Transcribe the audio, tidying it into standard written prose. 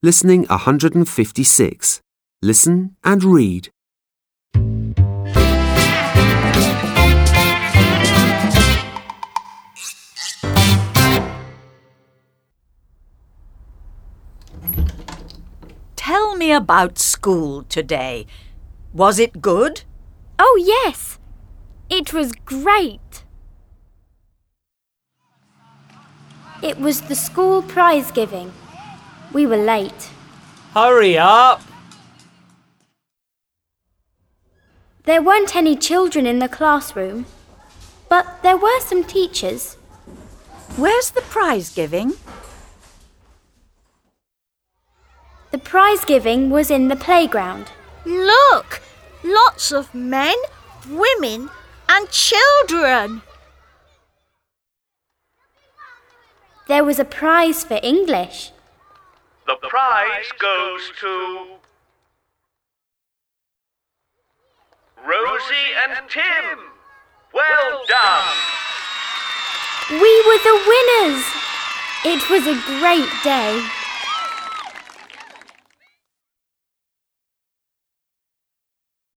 Listening 156. Listen and read. Tell me about school today. Was it good? Oh, yes. It was great. It was the school prize giving. We were late. Hurry up! There weren't any children in the classroom, but there were some teachers. Where's the prize giving? The prize giving was in the playground. Look! Lots of men, women and children. There was a prize for English. The prize goes to Rosie and Tim. Well done! We were the winners! It was a great day.